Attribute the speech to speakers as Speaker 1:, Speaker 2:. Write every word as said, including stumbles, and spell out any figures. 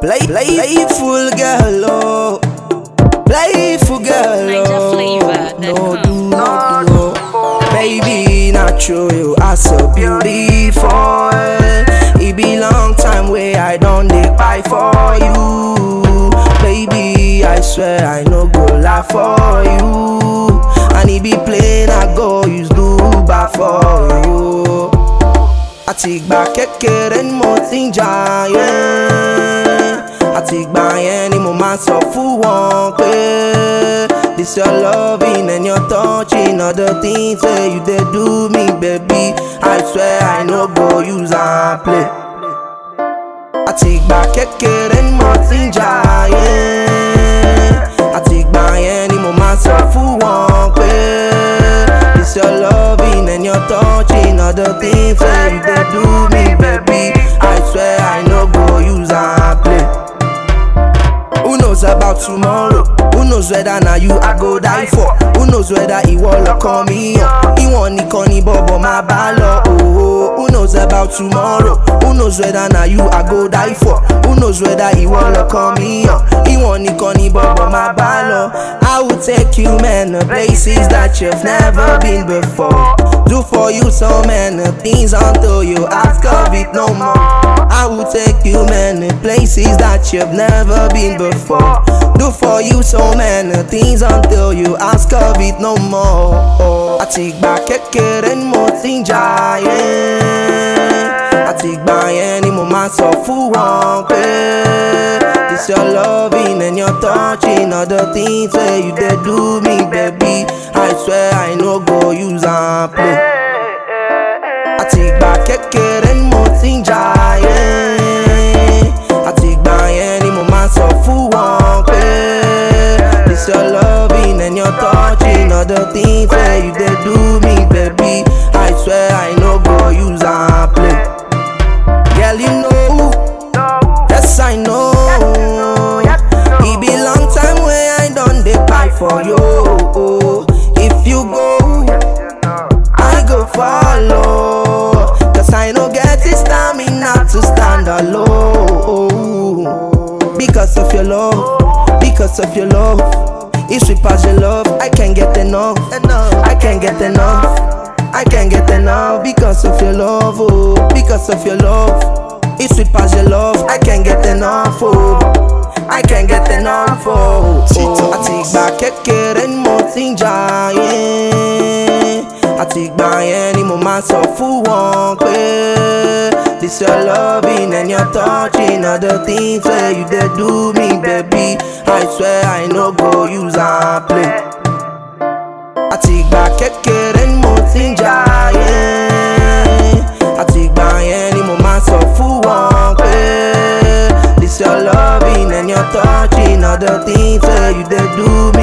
Speaker 1: Play, play, playful girl, oh. Playful girl, oh. No do, no do, oh. Baby, not true, you are so beautiful. It be long time way I don't dey buy for you. Baby, I swear I no go lie for you. And it be plain I go use do bad for you. Àti ìgbà kékeré ni mo ti ń jayé. Àti ìgbà yẹn ni mo máa sọ fún wọn pé this your loving and your touching, all the things wey you dey do me, baby. I swear I no go use and play. Àti ìgbà kékeré ni mo ti ń jayé. Àti ìgbà yẹn ni mo máa sọ fún wọn pé this your loving and your touching, all the things wey you dey do me, baby. I swear I no go use and play. Who knows about tomorrow? Who knows whether na you I go die for? Who knows whether ìwọ lọkàn mi yàn? Ìwọ nìkan ni bọ̀bọ̀ máa bá lọ. Oh, who knows about tomorrow? Who knows whether na you I go die for? Who knows whether ìwọ lọkàn mi yàn? Ìwọ nìkan ni bọ̀bọ̀ máa bá lọ. I will take you many places that you've never been before. Do for you so many things until you ask of it no more. I will take you many places that you've never been before. Do for you so many things until you ask of it no more. Àti ìgbà kékeré ni mo ti ń jayé. Àti ìgbà yẹn ni mo máa sọ fún wọn pé this your loving and your touching, all the things wey you dey do me, baby. I swear I no go use and play. Àti ìgbà kékeré ni mo ti ń jayé. Àti ìgbà yẹn ni mo máa sọ fún wọn pé this your loving and your touching, all the things wey you dey do me, baby. I swear I no go use and play. Girl, you know, yes I know. It be long time wey I don dey buy for you. If you go, I go follow. Cause I no get the stamina to stand alone. Because of your love, because of your love, it's sweet as your love. I can't get enough, I can't get enough, I can't get enough. Because of your love, oh, because of your love, it's sweet as your love. I can't get enough, oh, I can't get enough, oh. Àti ìgbà kékeré ni mo ti ń jayé. Àti ìgbà yẹn ni mo máa sọ fún wọn pé this your loving and your touching, all the things wey you dey do me, baby. I swear I no go use and play. Àti ìgbà kékeré ni mo ti ń jayé. Àti ìgbà yẹn ni mo máa sọ fún wọn pé this your loving and your touching, all the things wey you dey do